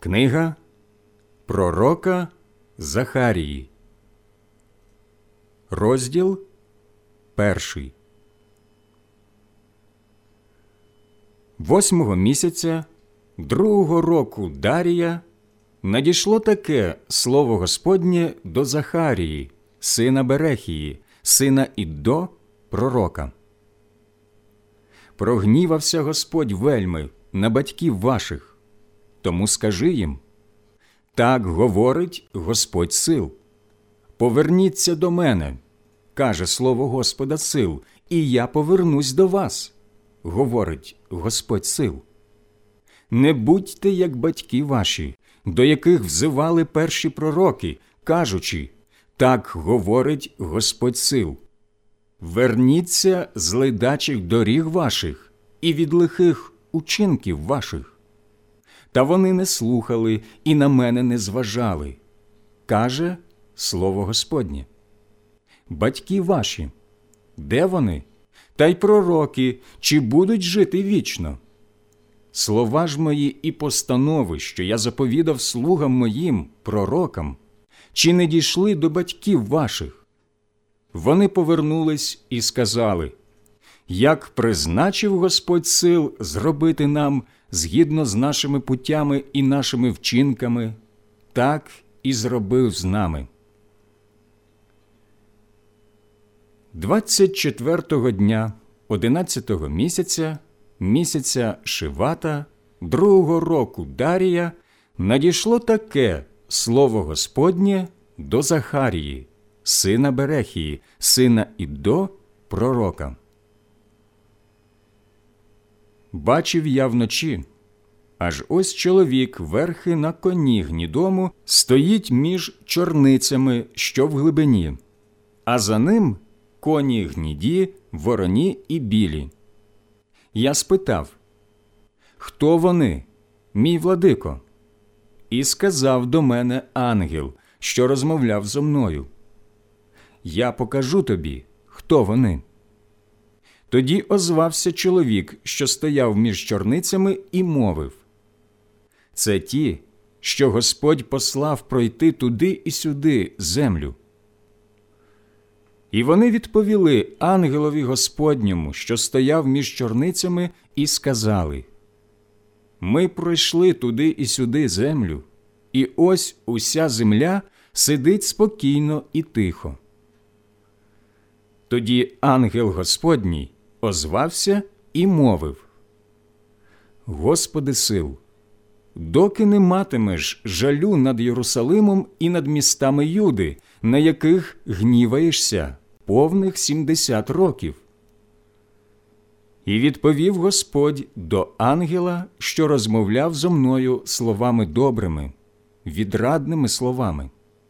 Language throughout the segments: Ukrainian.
Книга пророка Захарії, розділ 1. 8-го місяця 2-го року Дарія надійшло таке слово Господнє до Захарії, сина Берехії, сина Іддо, пророка. Прогнівався Господь вельми на батьків ваших, тому скажи їм: так говорить Господь сил. Поверніться до мене, каже слово Господа сил, і я повернусь до вас, говорить Господь сил. Не будьте, як батьки ваші, до яких взивали перші пророки, кажучи: так говорить Господь сил. Верніться з ледачих доріг ваших і від лихих учинків ваших. Та вони не слухали і на мене не зважали, каже слово Господнє. Батьки ваші, де вони? Та й пророки, чи будуть жити вічно? Слова ж мої і постанови, що я заповідав слугам моїм, пророкам, чи не дійшли до батьків ваших? Вони повернулись і сказали: як призначив Господь сил зробити нам згідно з нашими путями і нашими вчинками, так і зробив з нами. 24-го дня 11-го місяця, місяця Шивата, 2-го року Дарія, надійшло таке слово Господнє до Захарії, сина Берехії, сина Іддо, пророка. Бачив я вночі, аж ось чоловік верхи на коні гнідому стоїть між чорницями, що в глибині, а за ним коні гніді, вороні і білі. Я спитав: хто вони, мій владико? І сказав до мене ангел, що розмовляв зо мною: я покажу тобі, хто вони. Тоді озвався чоловік, що стояв між чорницями, і мовив: це ті, що Господь послав пройти туди і сюди землю. І вони відповіли ангелові Господньому, що стояв між чорницями, і сказали: ми пройшли туди і сюди землю, і ось уся земля сидить спокійно і тихо. Тоді ангел Господній озвався і мовив: Господи сил, доки не матимеш жалю над Єрусалимом і над містами Юди, на яких гніваєшся повних 70 років? І відповів Господь до ангела, що розмовляв зо мною словами добрими, відрадними словами.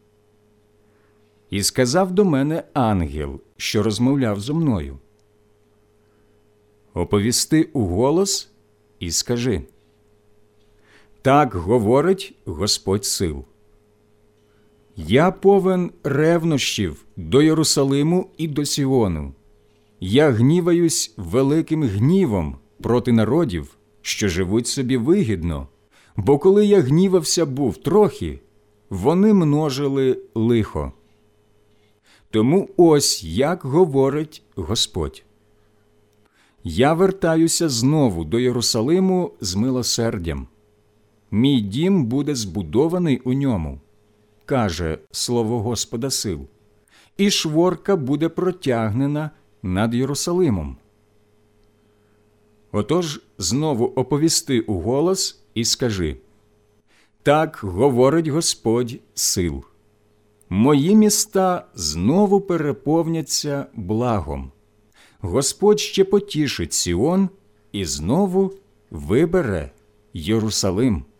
І сказав до мене ангел, що розмовляв зо мною: оповісти уголос і скажи: так говорить Господь сил. Я повен ревнощів до Єрусалиму і до Сіону. Я гніваюсь великим гнівом проти народів, що живуть собі вигідно, бо коли я гнівався був трохи, вони множили лихо. Тому ось як говорить Господь: я вертаюся знову до Єрусалиму з милосердям. Мій дім буде збудований у ньому, каже слово Господа сил, і шворка буде протягнена над Єрусалимом. Отож знову оповісти уголос і скажи: так говорить Господь сил. Мої міста знову переповняться благом. Господь ще потішить Сіон і знову вибере Єрусалим.